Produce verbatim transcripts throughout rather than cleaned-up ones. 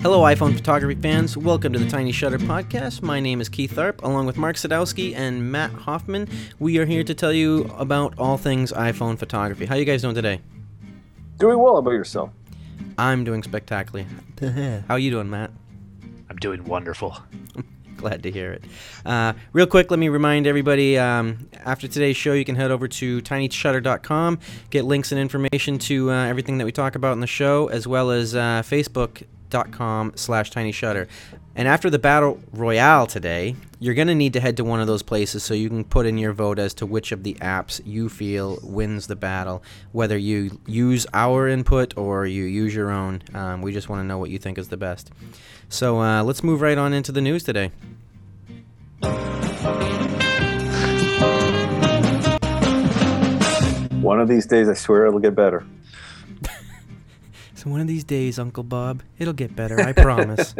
Hello, iPhone photography fans. Welcome to the Tiny Shutter Podcast. My name is Keith Tharp, along with Mark Sadowski and Matt Hoffman. We are here to tell you about all things iPhone photography. How you guys doing today? Doing well. How about yourself? I'm doing spectacularly. How you doing, Matt? I'm doing wonderful. Glad to hear it. Uh, real quick, let me remind everybody, um, after today's show, you can head over to tiny shutter dot com, get links and information to uh, everything that we talk about in the show, as well as uh, facebook.com slash tinyshutter. And after the Battle Royale today, you're going to need to head to one of those places so you can put in your vote as to which of the apps you feel wins the battle, whether you use our input or you use your own. Um, we just want to know what you think is the best. So uh, let's move right on into the news today. One of these days, I swear it'll get better. So one of these days, Uncle Bob, it'll get better, I promise.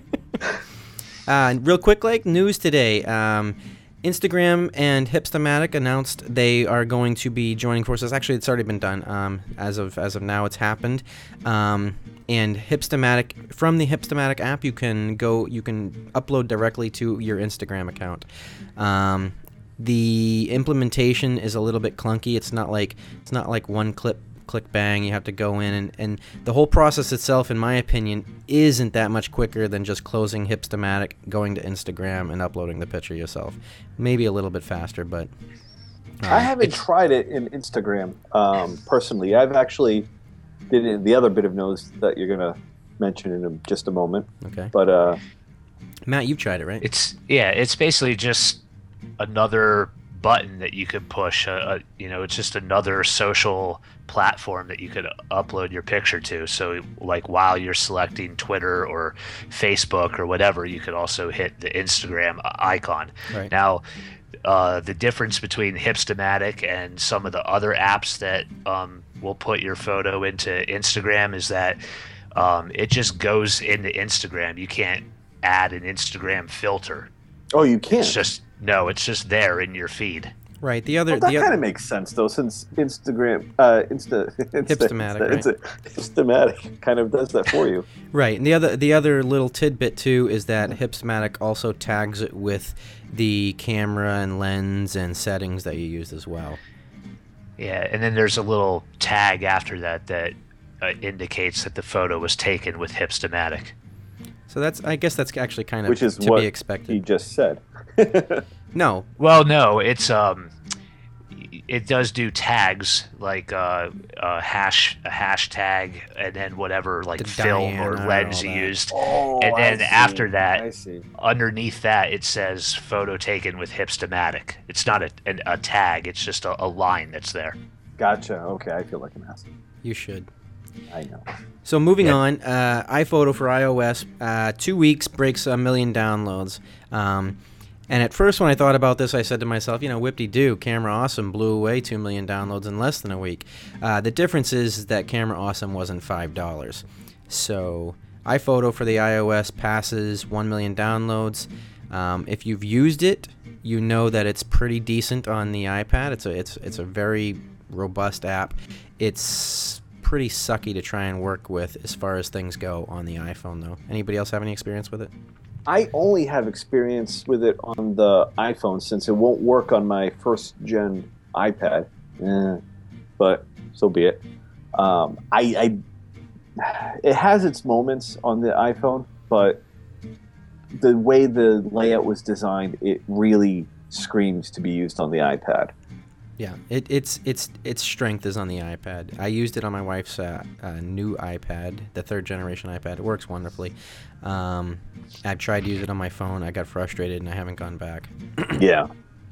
uh, real quick, like news today, um, Instagram and Hipstamatic announced they are going to be joining forces. Actually, it's already been done. Um, as of as of now, it's happened. Um, and Hipstamatic, from the Hipstamatic app, you can go, you can upload directly to your Instagram account. Um, the implementation is a little bit clunky. It's not like it's not like one clip. Click bang, you have to go in, and, and the whole process itself, in my opinion, isn't that much quicker than just closing Hipstamatic, going to Instagram, and uploading the picture yourself. Maybe a little bit faster, but... Uh, I haven't tried it in Instagram um, personally. I've actually did it in the other bit of news that you're going to mention in a, just a moment. Okay. But, uh... Matt, you've tried it, right? It's, yeah, it's basically just another button that you could push. Uh, uh, you know, it's just another social platform that you could upload your picture to. So like while you're selecting Twitter or Facebook or whatever, you could also hit the Instagram icon. Right. Now, uh, the difference between Hipstamatic and some of the other apps that um, will put your photo into Instagram is that um, it just goes into Instagram. You can't add an Instagram filter. Oh, you can't? It's just, no, it's just there in your feed. Right. The other, well, that the kind other, of makes sense though, since Instagram, uh, Insta, Insta Hipstamatic, Insta, right? Insta, Hipstamatic kind of does that for you. Right. And the other, the other little tidbit too is that Hipstamatic also tags it with the camera and lens and settings that you used as well. Yeah, and then there's a little tag after that that uh, indicates that the photo was taken with Hipstamatic. So that's, I guess that's actually kind of Which is to what be expected. he just said. No. Well, no, it's um, it does do tags like uh, a hash, a hashtag, and then whatever like The film Diana or and lens all you that. used, Oh, and then I see. after that, I see. underneath that it says photo taken with Hipstamatic. It's not a an, a tag; it's just a, a line that's there. Gotcha. Okay, I feel like an ass. You should. I know. So moving Yeah. on, uh, iPhoto for iOS, uh, two weeks breaks a million downloads. Um, and at first when I thought about this, I said to myself, you know, whip-de-doo, Camera Awesome blew away two million downloads in less than a week. Uh, the difference is that Camera Awesome wasn't five dollars. So iPhoto for the iOS passes one million downloads. Um, if you've used it, you know that it's pretty decent on the iPad. It's a, it's, it's a very robust app. It's pretty sucky to try and work with as far as things go on the iPhone, though. Anybody else have any experience with it? I only have experience with it on the iPhone since it won't work on my first gen iPad. Eh, but so be it. Um, I, I it has its moments on the iPhone, but the way the layout was designed, it really screams to be used on the iPad. Yeah, it, it's it's its strength is on the iPad. I used it on my wife's uh, uh, new iPad, the third generation iPad. It works wonderfully. Um, I've tried to use it on my phone. I got frustrated and I haven't gone back. Yeah.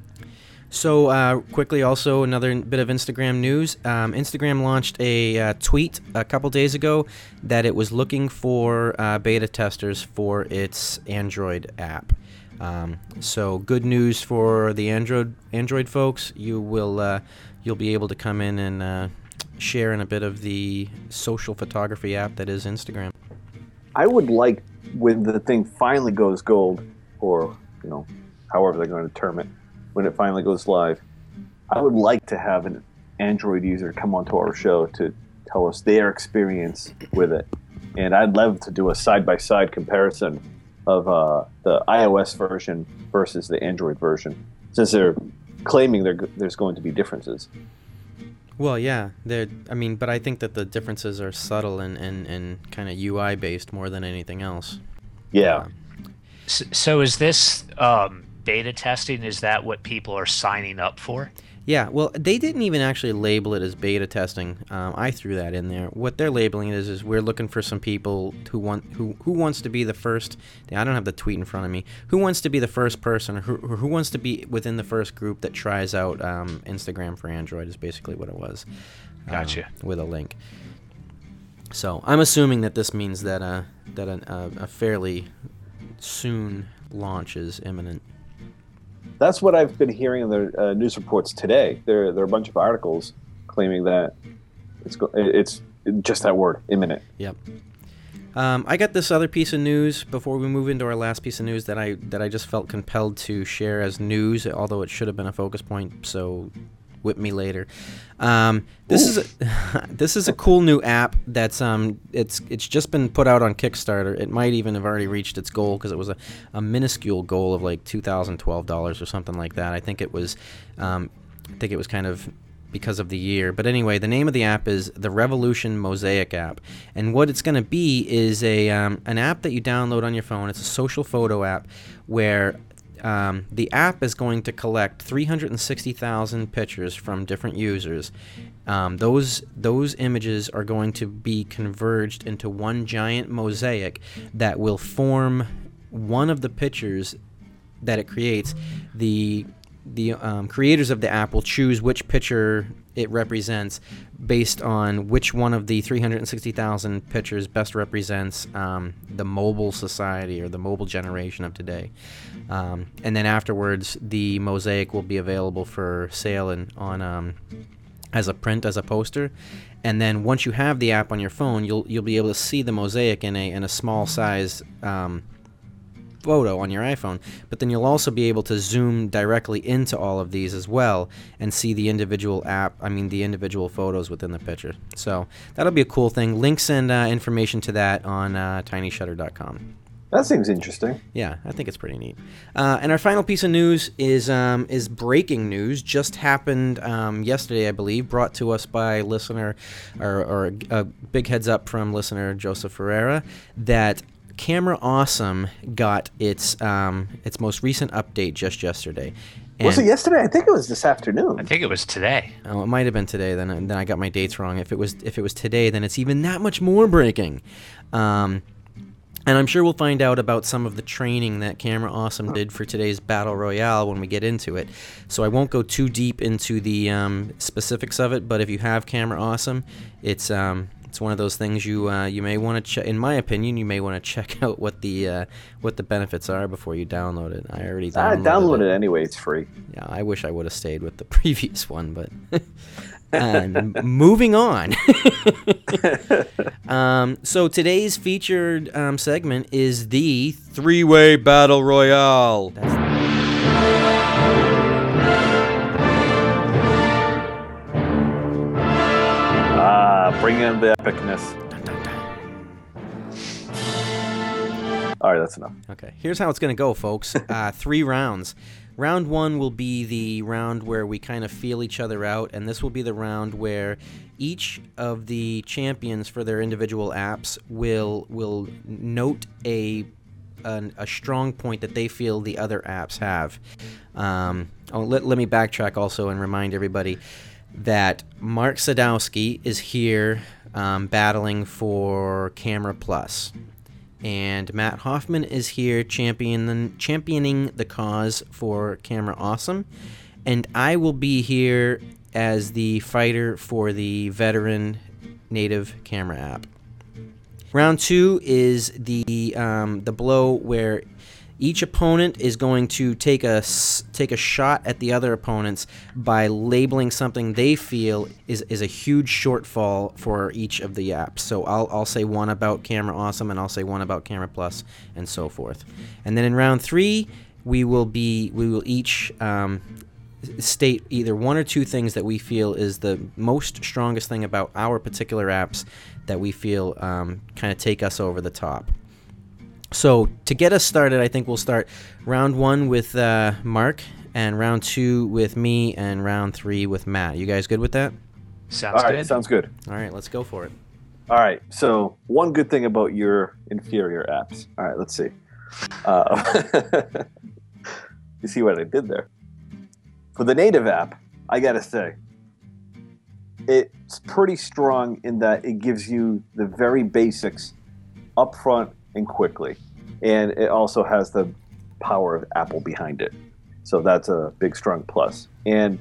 So uh, quickly, also another bit of Instagram news. Um, Instagram launched a uh, tweet a couple days ago that it was looking for uh, beta testers for its Android app. Um, so good news for the Android Android folks. You will uh, you'll be able to come in and uh, share in a bit of the social photography app that is Instagram. I would like, when the thing finally goes gold, or you know, however they're going to term it, when it finally goes live, I would like to have an Android user come onto our show to tell us their experience with it. and I'd love to do a side-by-side comparison of uh, the iOS version versus the Android version, since they're claiming there there's going to be differences. Well, yeah, they're. I mean, but I think that the differences are subtle and, and, and kind of U I based more than anything else. Yeah. Uh, So, so is this um, beta testing? Is that what people are signing up for? Yeah, well, they didn't even actually label it as beta testing. Um, I threw that in there. What they're labeling it is, is we're looking for some people who want who who wants to be the first. I don't have the tweet in front of me. Who wants to be the first person, or who, who wants to be within the first group that tries out um, Instagram for Android? Is basically what it was. Gotcha. Um, with a link. So I'm assuming that this means that uh, that a, a, a fairly soon launch is imminent. That's what I've been hearing in the uh, news reports today. There, there are a bunch of articles claiming that it's go- it's just that word, imminent. Yep. Um, I got this other piece of news before we move into our last piece of news that I that I just felt compelled to share as news, although it should have been a focus point. So, whip me later. Um, this Ooh. is a, this is a cool new app that's um it's it's just been put out on Kickstarter. It might even have already reached its goal because it was a, a minuscule goal of like two thousand twelve dollars or something like that. I think it was um, I think it was kind of because of the year. But anyway, the name of the app is the Revolution Mosaic app, and what it's going to be is a um, an app that you download on your phone. It's a social photo app where Um, the app is going to collect three hundred sixty thousand pictures from different users. Um, those those images are going to be converged into one giant mosaic that will form one of the pictures that it creates. The the um, creators of the app will choose which picture it represents based on which one of the three hundred sixty thousand pictures best represents um, the mobile society or the mobile generation of today. Um, and then afterwards, the mosaic will be available for sale and on um, as a print, as a poster. And then once you have the app on your phone, you'll you'll be able to see the mosaic in a in a small size um, photo on your iPhone. But then you'll also be able to zoom directly into all of these as well and see the individual app. I mean, the individual photos within the picture. So that'll be a cool thing. Links and uh, information to that on uh, tiny shutter dot com. That seems interesting. Yeah, I think it's pretty neat. Uh, and our final piece of news is um, is breaking news. Just happened um, yesterday, I believe, brought to us by listener, or, or a big heads up from listener Joseph Ferreira, that Camera Awesome got its um, its most recent update just yesterday. And was it yesterday? I think it was this afternoon. I think it was today. Oh, it might have been today. Then then I got my dates wrong. If it was if it was today, then it's even that much more breaking. Um, And I'm sure we'll find out about some of the training that Camera Awesome did for today's Battle Royale when we get into it. So I won't go too deep into the um, specifics of it, but if you have Camera Awesome, it's um, it's one of those things you uh, you may want to check. In my opinion, you may want to check out what the uh, what the benefits are before you download it. I already I downloaded, downloaded it. it anyway. It's free. Yeah, I wish I would have stayed with the previous one, but. And moving on. um, so today's featured um, segment is the three-way battle royale. That's Ah, bring in the epicness. dun, dun, dun. All right, that's enough. Okay, here's how it's going to go, folks. Uh, three rounds. Round one will be the round where we kind of feel each other out, and this will be the round where each of the champions for their individual apps will will note a an, a strong point that they feel the other apps have. Um, oh, let, let me backtrack also and remind everybody that Mark Sadowski is here um, battling for Camera Plus. And Matt Hoffman is here championing, championing the cause for Camera Awesome. And I will be here as the fighter for the veteran native camera app. Round two is the um, the blow where each opponent is going to take a, take a shot at the other opponents by labeling something they feel is, is a huge shortfall for each of the apps. So I'll, I'll say one about Camera Awesome, and I'll say one about Camera Plus, and so forth. And then in round three, we will be we will each um, state either one or two things that we feel is the most strongest thing about our particular apps that we feel um, kind of take us over the top. So to get us started, I think we'll start round one with uh, Mark, and round two with me, and round three with Matt. You guys good with that? Sounds All right, good. sounds good. All right, let's go for it. All right, so one good thing about your inferior apps. All right, let's see. Uh, you see what I did there? For the native app, I gotta say, it's pretty strong in that it gives you the very basics up front and quickly. And it also has the power of Apple behind it. So that's a big, strong plus. And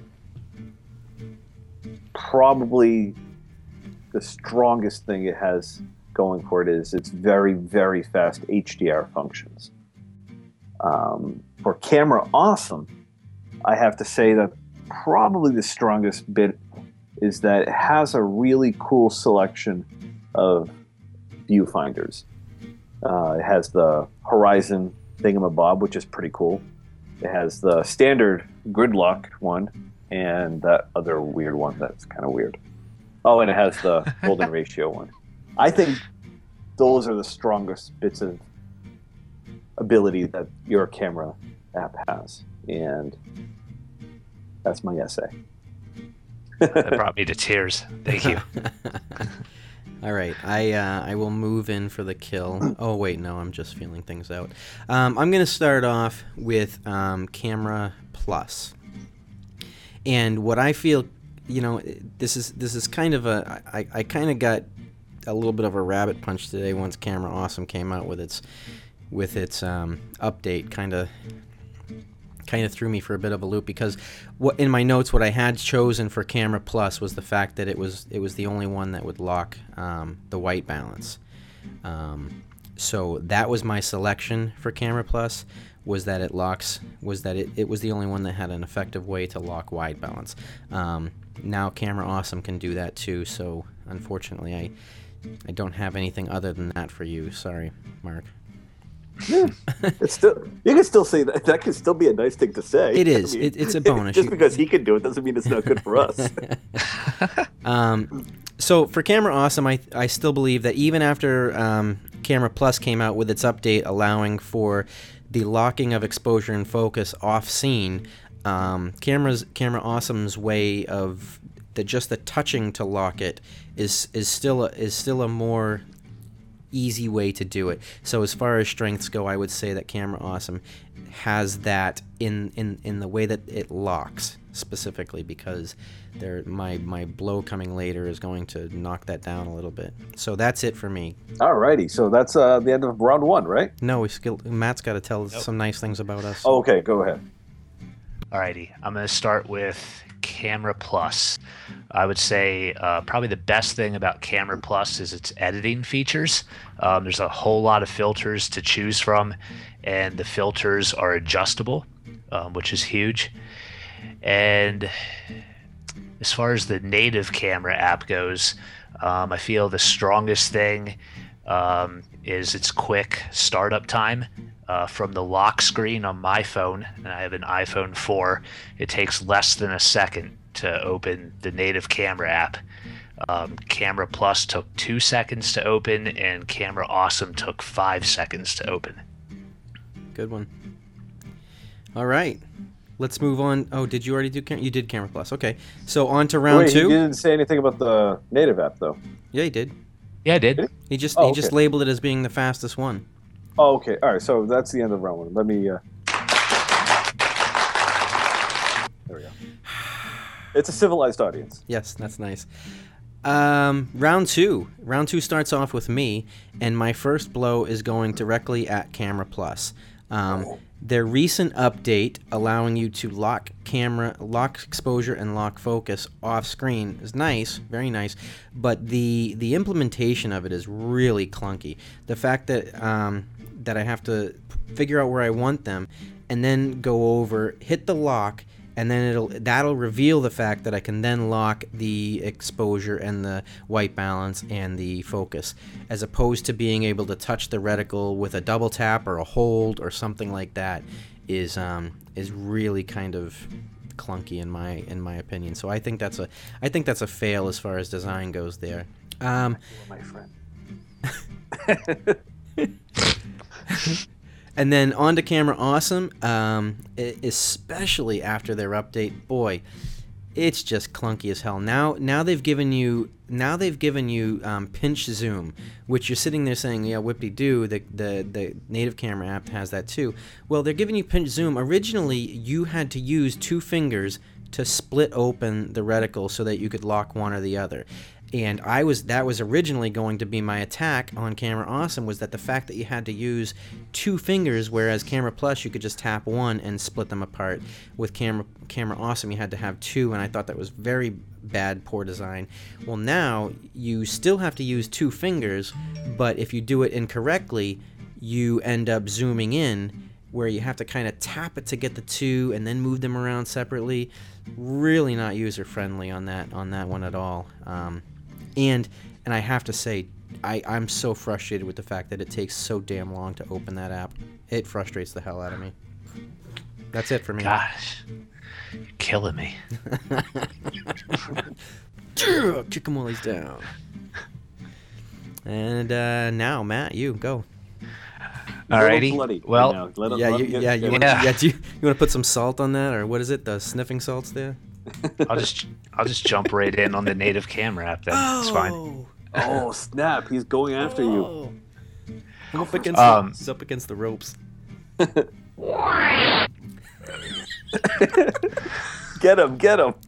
probably the strongest thing it has going for it is its very, very fast H D R functions. Um, for Camera Awesome, I have to say that probably the strongest bit is that it has a really cool selection of viewfinders. Uh, it has the Horizon thingamabob, which is pretty cool. It has the standard gridlock one, and that other weird one that's kind of weird. Oh, and it has the golden ratio one. I think those are the strongest bits of ability that your camera app has. And that's my essay. That brought me to tears. Thank you. All right, I uh, I will move in for the kill. Oh wait, no, I'm just feeling things out. Um, I'm gonna start off with um, Camera Plus, and what I feel, you know, this is this is kind of a I, I kind of got a little bit of a rabbit punch today once Camera Awesome came out with its with its um, update. Kind of. kind of threw me for a bit of a loop, because what in my notes what I had chosen for Camera Plus was the fact that it was it was the only one that would lock um, the white balance. Um, so that was my selection for Camera Plus, was that it locks was that it, it was the only one that had an effective way to lock wide balance. Um, now Camera Awesome can do that too, so unfortunately I I don't have anything other than that for you. Sorry, Mark. Yeah, it's still you can still say that. That can still be a nice thing to say. It is. I mean, it, it's a bonus. Just because he can do it doesn't mean it's not good for us. um, so for Camera Awesome, I I still believe that even after um, Camera Plus came out with its update allowing for the locking of exposure and focus off scene, um, cameras Camera Awesome's way of the just the touching to lock it is is still a, is still a more easy way to do it. So as far as strengths go, I would say that Camera Awesome has that in in, in the way that it locks specifically, because there my my blow coming later is going to knock that down a little bit. So that's it for me. Alrighty, so that's uh, the end of round one, right? No, we still, Matt's got to tell us Nope. some nice things about us. Oh, okay, go ahead. Alrighty, I'm going to start with Camera Plus. I would say uh, probably the best thing about Camera Plus is its editing features. Um, there's a whole lot of filters to choose from, and the filters are adjustable, um, which is huge. And as far as the native camera app goes, um, I feel the strongest thing um, is its quick startup time. Uh, from the lock screen on my phone, and I have an iPhone four, it takes less than a second to open the native camera app. Um, Camera Plus took two seconds to open, and Camera Awesome took five seconds to open. Good one. All right, let's move on. Oh, did you already do Camera? You did Camera Plus. Okay, so on to round Wait, two. he didn't say anything about the native app, though. Yeah, he did. Yeah, I did. He just Oh, he just okay. labeled it as being the fastest one. Oh, okay. All right, so that's the end of round one. Let me... Uh... There we go. It's a civilized audience. Yes, that's nice. Um, round two. Round two starts off with me, and my first blow is going directly at Camera Plus. Um, their recent update allowing you to lock camera, lock exposure, and lock focus off screen is nice, very nice. But the the implementation of it is really clunky. The fact that um, that I have to figure out where I want them, and then go over, hit the lock, and then it'll that'll reveal the fact that I can then lock the exposure and the white balance and the focus, as opposed to being able to touch the reticle with a double tap or a hold or something like that is um, is really kind of clunky in my in my opinion. So I think that's a I think that's a fail as far as design goes there. Um, my friend. And then on to Camera Awesome, um, especially after their update. Boy, it's just clunky as hell. Now, now they've given you now they've given you um, pinch zoom, which you're sitting there saying, yeah, whippity-doo, the, the the native camera app has that too. Well, they're giving you pinch zoom. Originally, you had to use two fingers to split open the reticle so that you could lock one or the other. And I was that was originally going to be my attack on Camera Awesome, was that the fact that you had to use two fingers, whereas Camera Plus you could just tap one and split them apart. With Camera Camera Awesome you had to have two, and I thought that was very bad, poor design. Well, now you still have to use two fingers, but if you do it incorrectly, you end up zooming in, where you have to kind of tap it to get the two and then move them around separately. Really not user friendly on that on that one at all. Um, and and I have to say, I, I'm so frustrated with the fact that it takes so damn long to open that app. It frustrates the hell out of me. That's it for me. Gosh, you're killing me. Kick 'em while he's down. And uh, now, Matt, you go. Alrighty. Bloody, well, you know, let it, Yeah, let you, it get, yeah, you, get wanna, Yeah. yeah. Do you, you want to put some salt on that, or what is it? The sniffing salts there. I'll just I'll just jump right in on the native camera app then. It's fine. Oh snap! He's going after you. Oh. I'm up against, Um, the, he's up against the ropes. Get him! Get him!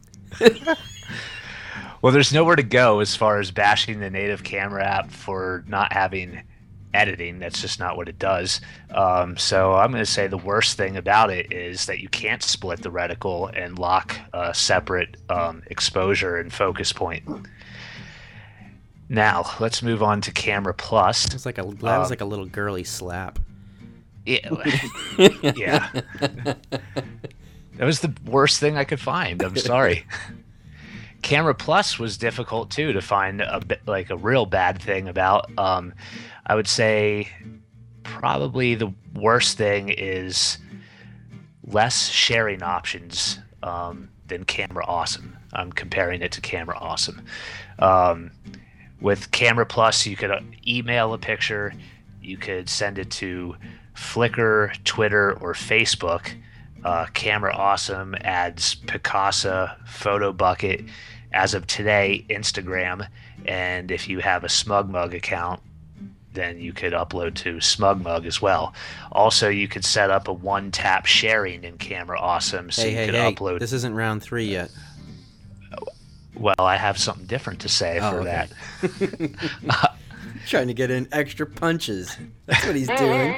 Well, there's nowhere to go as far as bashing the native camera app for not having editing. That's just not what it does. Um, so I'm going to say the worst thing about it is that you can't split the reticle and lock a separate um, exposure and focus point. Now let's move on to Camera Plus. It's like a that Um, was like a little girly slap. Yeah, yeah. That was the worst thing I could find. I'm sorry. Camera Plus was difficult too to find a bit like a real bad thing about. Um, I would say probably the worst thing is less sharing options um, than Camera Awesome. I'm comparing it to Camera Awesome. Um, with Camera Plus, you could uh, email a picture, you could send it to Flickr, Twitter, or Facebook. Uh, Camera Awesome adds Picasa, PhotoBucket, as of today, Instagram, and if you have a SmugMug account, then you could upload to SmugMug as well. Also, you could set up a one-tap sharing in Camera Awesome, so Hey, you hey, could hey! upload. This isn't round three yet. Well, I have something different to say Oh, for okay. that. Trying to get in extra punches. That's what he's doing.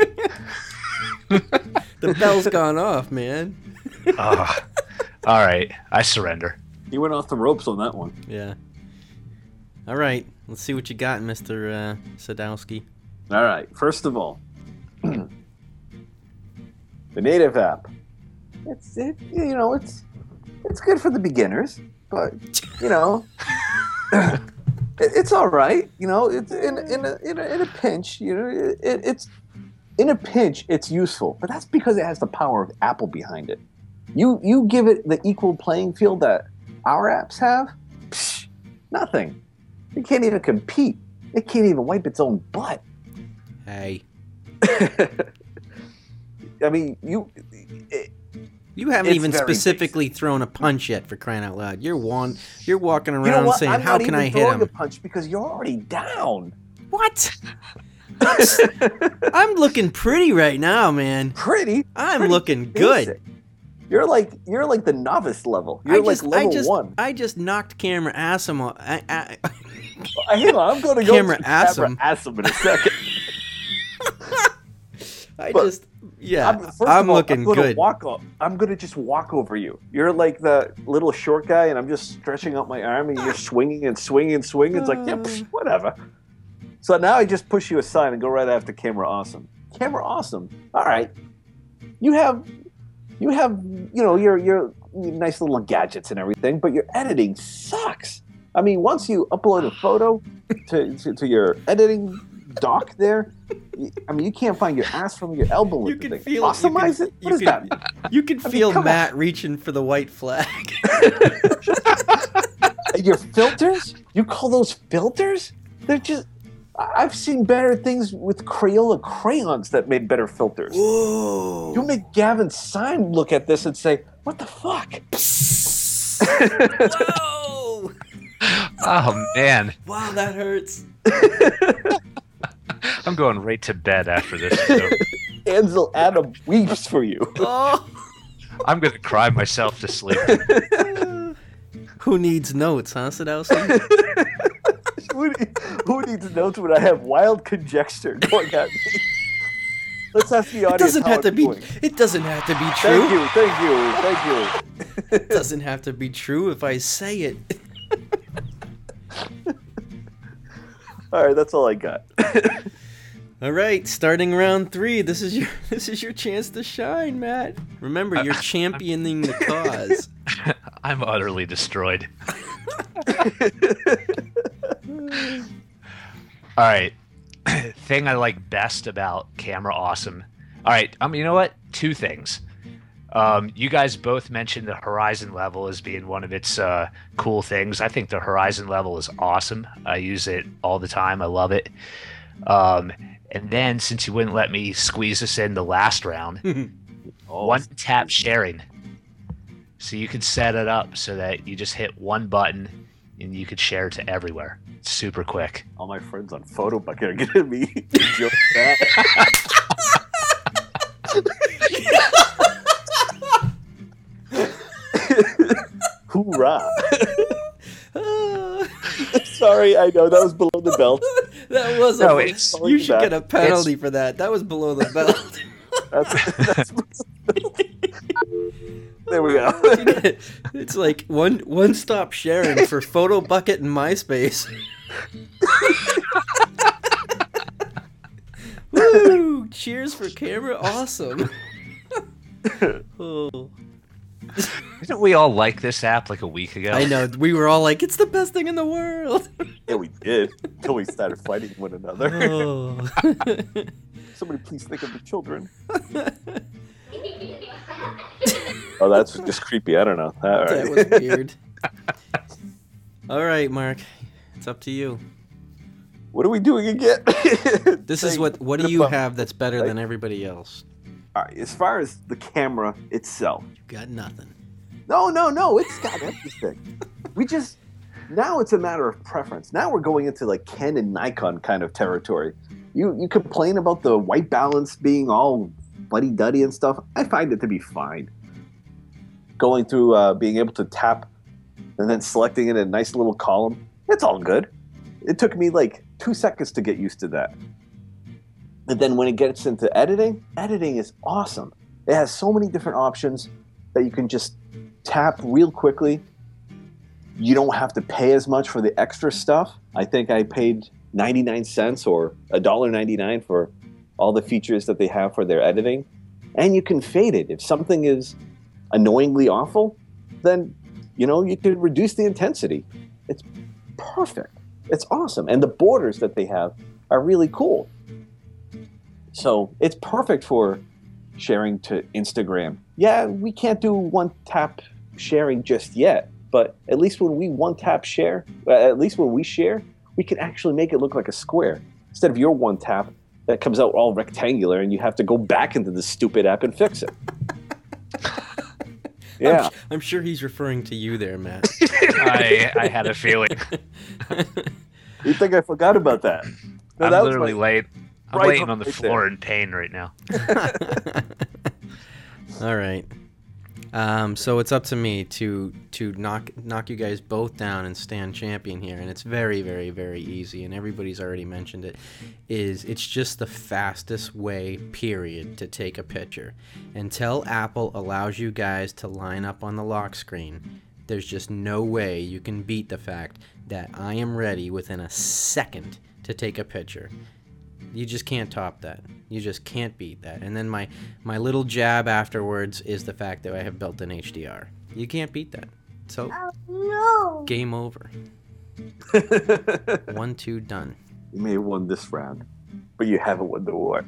The bell's gone off, man. uh, all right, I surrender. He went off the ropes on that one. Yeah. All right. Let's see what you got, Mister Uh, Sadowski. All right. First of all, the native app. It's it, you know it's it's good for the beginners, but you know it, it's all right. You know it's in in a, in a, in a pinch. You know it, it's in a pinch. It's useful, but that's because it has the power of Apple behind it. You you give it the equal playing field that our apps have. Psh, nothing. It can't even compete. It can't even wipe its own butt. Hey. I mean, you. It, You haven't It's even very specifically thrown a punch yet, for crying out loud. You're one. You're walking around you know what? saying, I'm "How not can even I hit throwing him?" a punch because you're already down. What? I'm, s- I'm looking pretty right now, man. Pretty. I'm pretty looking good. basic. You're like you're like the novice level. You're I like just, level I just, one. I just knocked Camera Awesome off. I, I, Uh, Hang on, I'm going to go Camera to Awesome. Camera Awesome in a second. I But just, yeah, I'm, I'm, first of all, looking I'm gonna good. Walk up. I'm going to just walk over you. You're like the little short guy, and I'm just stretching out my arm, and you're swinging and swinging and swinging. It's like, yeah, psh, whatever. So now I just push you aside and go right after Camera Awesome. Camera Awesome. All right. You have, you have, you know, your your nice little gadgets and everything, but your editing sucks. I mean, once you upload a photo to, to, to your editing dock there, I mean, you can't find your ass from your elbow with You the can thing. feel Customize you it? can, What is you that? can, You can I mean, feel come on. Matt reaching for the white flag. Your filters? You call those filters? They're just... I've seen better things with Crayola crayons that made better filters. Whoa! You make Gavin Syme look at this and say, what the fuck? Whoa! Oh man, Wow, that hurts. I'm going right to bed after this. So Ansel Adam weeps for you. Oh! I'm gonna cry myself to sleep. Who needs notes, huh, Sadowski? who, need- who needs notes when I have wild conjecture going at me? Let's ask the audience It doesn't how have to I'm be. doing. It doesn't have to be true. Thank you, thank you, thank you. It doesn't have to be true if I say it. All right, that's all I got. All right, starting round three. This is your this is your chance to shine, Matt. Remember, you're championing the cause. I'm utterly destroyed. All right. Thing I like best about Camera Awesome. All right. Um, you know what? Two things. Um, you guys both mentioned the Horizon level as being one of its uh, cool things. I think the Horizon level is awesome. I use it all the time. I love it. Um, and then, since you wouldn't let me squeeze this in the last round, Oh, one tap sharing. So you could set it up so that you just hit one button and you could share it to everywhere. It's super quick. all my friends on Photobucket are gonna be joke that. Hoorah! Ah, Sorry, I know that was below the belt. that was a. No, it's- you should get a It's- penalty for that. That was below the belt. That's, that's, there we go. It's like one one stop sharing for Photobucket and MySpace. Woo! Cheers for Camera Awesome. Oh. Didn't we all like this app like a week ago? I know, we were all like, it's the best thing in the world. Yeah, we did until we started fighting one another. Oh. Somebody please think of the children. Oh, that's just creepy. I don't know. All That right. was weird. All right, Mark, it's up to you. What are we doing again? This is Saying- what what do you have that's better than everybody else? All right, as far as the camera itself, You got nothing. no, no, no, it's got everything. We just now it's a matter of preference. Now we're going into like Canon and Nikon kind of territory. You you complain about the white balance being all buddy duddy and stuff. I find it to be fine. Going through uh, being able to tap and then selecting it in a nice little column, it's all good. It took me like two seconds to get used to that. And then when it gets into editing, editing is awesome. It has so many different options that you can just tap real quickly. You don't have to pay as much for the extra stuff. I think I paid ninety-nine cents or one dollar ninety-nine for all the features that they have for their editing. And you can fade it. If something is annoyingly awful, then, you know, you can reduce the intensity. It's perfect. It's awesome. And the borders that they have are really cool. So it's perfect for sharing to Instagram. Yeah, we can't do one tap sharing just yet, but at least when we one tap share, uh, at least when we share, we can actually make it look like a square instead of your one tap that comes out all rectangular and you have to go back into the stupid app and fix it. Yeah. I'm, I'm sure he's referring to you there, Matt. I, I had a feeling. You think I forgot about that? No, I'm that was literally my- laid. I'm right laying on on the right floor there. in pain right now. All right. Um, so it's up to me to to knock knock you guys both down and stand champion here, and it's very, very, very easy. And everybody's already mentioned it. Is it's just the fastest way, period, to take a picture. Until Apple allows you guys to line up on the lock screen, there's just no way you can beat the fact that I am ready within a second to take a picture. You just can't top that. You just can't beat that. And then my, my little jab afterwards is the fact that I have built an H D R. You can't beat that. So, Oh, no. game over. One, two, done. You may have won this round. but you haven't won the war.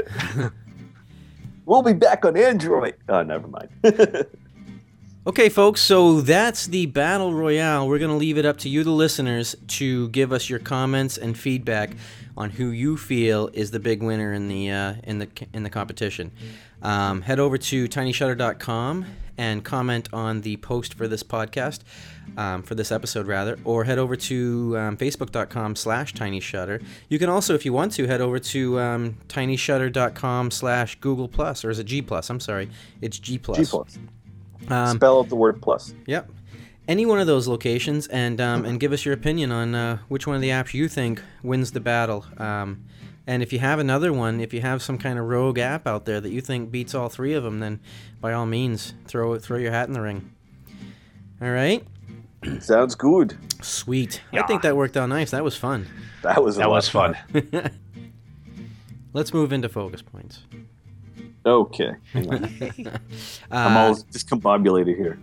We'll be back on Android. Oh, never mind. Okay, folks, so that's the Battle Royale. We're going to leave it up to you, the listeners, to give us your comments and feedback on who you feel is the big winner in the uh, in the in the competition. Um, head over to tiny shutter dot com and comment on the post for this podcast, um, for this episode rather, or head over to um, facebook dot com slash tinyshutter. You can also, if you want to, head over to um, tiny shutter dot com slash Google Plus, or is it G Plus? I'm sorry, it's G Plus. G Plus. Um, Spell out the word plus. Yep. Any one of those locations, and um, and give us your opinion on uh, which one of the apps you think wins the battle. Um, and if you have another one, if you have some kind of rogue app out there that you think beats all three of them, then by all means, throw throw your hat in the ring. All right. Sounds good. Sweet. Yeah. I think that worked out nice. That was fun. That was a That lot was of fun. Let's move into focus points. Okay. Hang on. I'm Uh, all discombobulated here.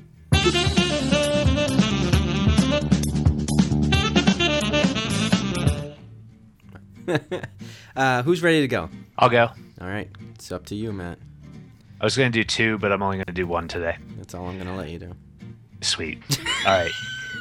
uh, who's ready to go? I'll go. All right. It's up to you, Matt. I was going to do two, but I'm only going to do one today. That's all I'm going to let you do. Sweet. All right.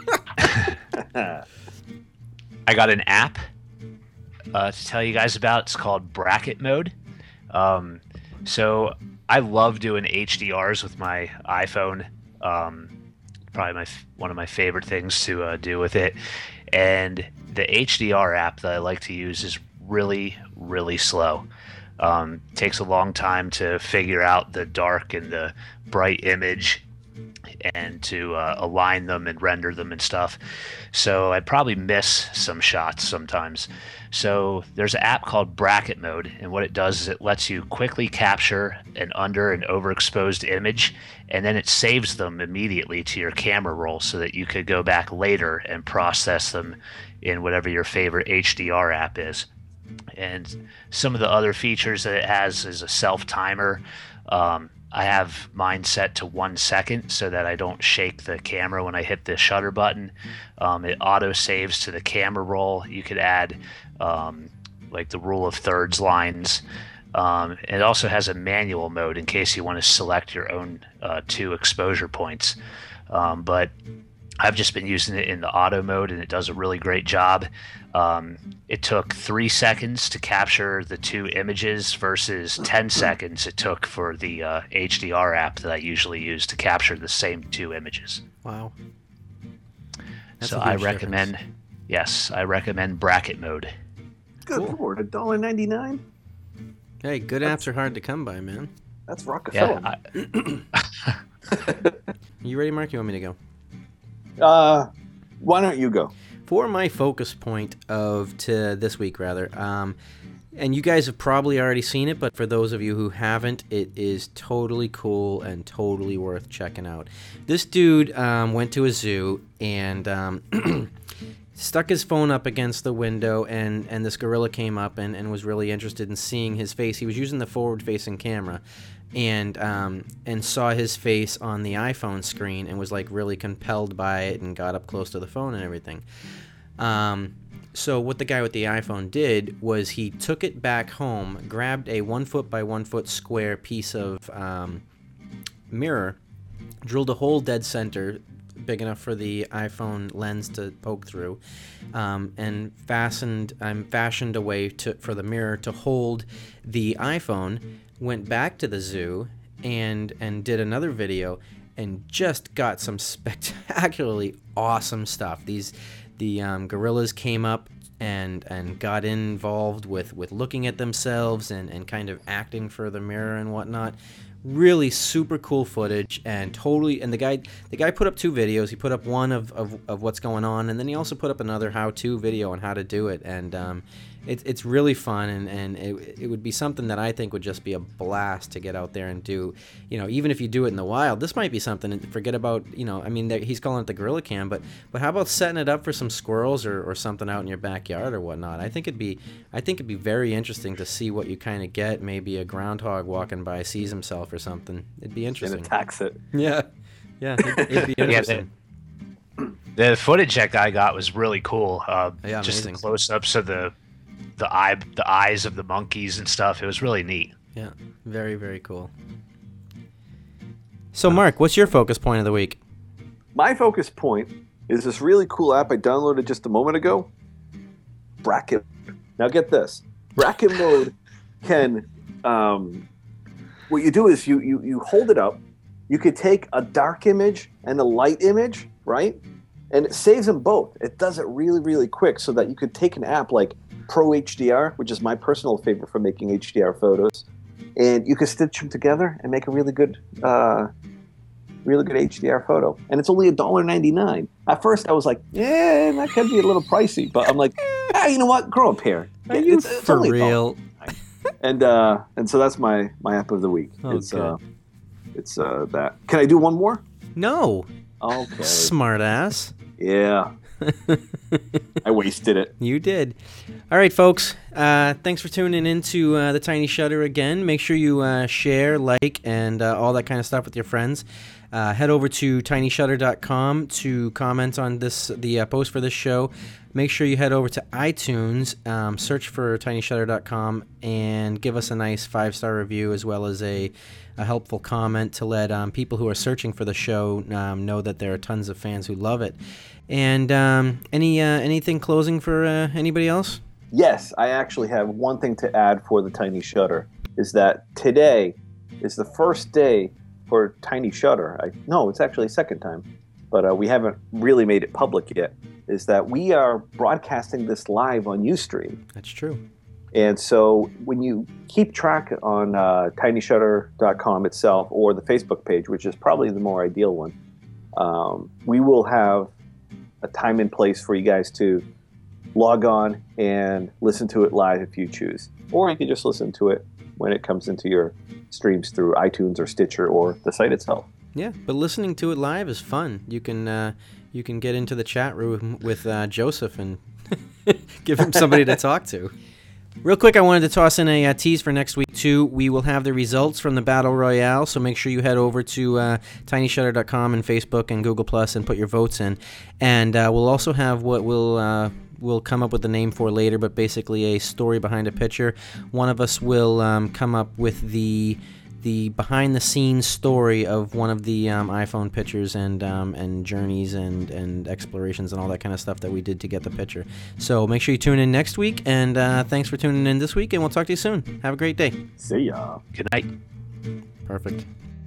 I got an app uh, to tell you guys about. It's called Bracket Mode. Um, so I love doing H D Rs with my iPhone. Um, probably my one of my favorite things to uh, do with it. And the H D R app that I like to use is really, really slow. Um, takes a long time to figure out the dark and the bright image and to uh, align them and render them and stuff. So I probably miss some shots sometimes. So there's an app called Bracket Mode, and what it does is it lets you quickly capture an under and overexposed image, and then it saves them immediately to your camera roll so that you could go back later and process them in whatever your favorite H D R app is. And some of the other features that it has is a self timer. Um, I have mine set to one second so that I don't shake the camera when I hit the shutter button. Um, it auto saves to the camera roll. You could add um, like the rule of thirds lines. Um, it also has a manual mode in case you want to select your own uh, two exposure points. Um, but I've just been using it in the auto mode, and it does a really great job. Um, it took three seconds to capture the two images versus ten seconds it took for the uh, H D R app that I usually use to capture the same two images. Wow. That's so a I huge recommend, difference. yes, I recommend Bracket Mode. Good Cool. lord, a dollar ninety nine. Hey, good apps are hard to come by, man. That's Rockefeller. Yeah, I, You ready, Mark? You want me to go? Uh, why don't you go? For my focus point of to this week, rather, um, and you guys have probably already seen it, but for those of you who haven't, it is totally cool and totally worth checking out. This dude um, went to a zoo and um, stuck his phone up against the window, and, and this gorilla came up and, and was really interested in seeing his face. He was using the forward-facing camera, and um, and saw his face on the iPhone screen and was like really compelled by it and got up close to the phone and everything. Um, so what the guy with the iPhone did was he took it back home, grabbed a one foot by one foot square piece of um, mirror, drilled a hole dead center big enough for the iPhone lens to poke through, um, and fastened um, fashioned a way to for the mirror to hold the iPhone. Went back to the zoo and and did another video and just got some spectacularly awesome stuff. These the um, gorillas came up and and got involved with, with looking at themselves and, and kind of acting for the mirror and whatnot. Really super cool footage, and totally and the guy the guy put up two videos. He put up one of, of, of what's going on, and then he also put up another how-to video on how to do it. And um, it, it's really fun, and, and it, it would be something that I think would just be a blast to get out there and do. You know, even if you do it in the wild, this might be something. Forget about, you know, I mean, he's calling it the Gorilla Cam, but but how about setting it up for some squirrels or, or something out in your backyard or whatnot? I think it'd be I think it'd be very interesting to see what you kind of get. Maybe a groundhog walking by sees himself or something. It'd be And interesting. attacks it. Yeah, yeah, it'd, it'd be interesting. the footage that guy got was really cool. Uh, Yeah, just the amazing. close-ups of the the eye the eyes of the monkeys and stuff. It was really neat. Yeah, very, very cool. So, Mark, what's your focus point of the week? My focus point is this really cool app I downloaded just a moment ago, Bracket. Now get this. Bracket mode can, um, what you do is you, you, you hold it up. You could take a dark image and a light image, right? And it saves them both. It does it really, really quick so that you could take an app like Pro H D R, which is my personal favorite for making H D R photos, and you could stitch them together and make a really good uh, really good H D R photo. And it's only one dollar ninety-nine. At first I was like, yeah, that could be a little pricey. But I'm like, ah, you know what? Grow up here. Are you it's, it's for only real? And uh, and so that's my, my app of the week. Oh, it's good. uh, it's uh, that. Can I do one more? No. Okay. Smart ass. Yeah. I wasted it. You did. All right, folks. Uh, thanks for tuning into uh, the Tiny Shutter again. Make sure you uh, share, like, and uh, all that kind of stuff with your friends. Uh, head over to tiny shutter dot com to comment on this the uh, post for this show. Make sure you head over to iTunes, um, search for tiny shutter dot com, and give us a nice five-star review as well as a, a helpful comment to let um, people who are searching for the show um, know that there are tons of fans who love it. And um, any uh, anything closing for uh, anybody else? Yes, I actually have one thing to add for the Tiny Shutter, is that today is the first day for Tiny Shutter. I, no, it's actually a second time, but uh, we haven't really made it public yet, is that we are broadcasting this live on Ustream. That's true. And so when you keep track on uh, tiny shutter dot com itself or the Facebook page, which is probably the more ideal one, um, we will have a time and place for you guys to log on and listen to it live if you choose. Or you can just listen to it when it comes into your streams through iTunes or Stitcher or the site itself. Yeah, but listening to it live is fun. You can uh, you can get into the chat room with uh, Joseph and give him somebody to talk to. Real quick, I wanted to toss in a uh, tease for next week, too. We will have the results from the Battle Royale, so make sure you head over to uh, tiny shutter dot com and Facebook and Google Plus and put your votes in. And uh, we'll also have what we'll, uh, we'll come up with the name for later, but basically a story behind a picture. One of us will um, come up with the the behind-the-scenes story of one of the um, iPhone pictures and um, and journeys and, and explorations and all that kind of stuff that we did to get the picture. So make sure you tune in next week, and uh, thanks for tuning in this week, and we'll talk to you soon. Have a great day. See ya. Good night. Perfect.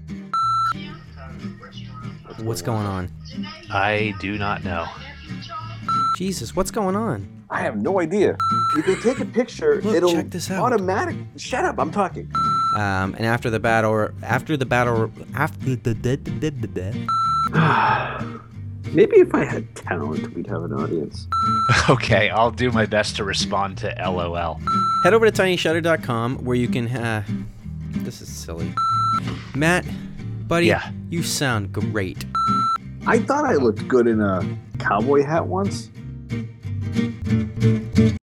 What's going on? I do not know. Jesus, what's going on? I have no idea. You can take a picture, Look, it'll check this out. automatic. Shut up, I'm talking. Um, and after the battle, after the battle, after the, the, the, the, the Maybe if I had talent, we'd have an audience. Okay, I'll do my best to respond to LOL. head over to tiny shutter dot com where you can. Uh, this is silly. Matt, buddy, Yeah. you sound great. I thought I looked good in a cowboy hat once.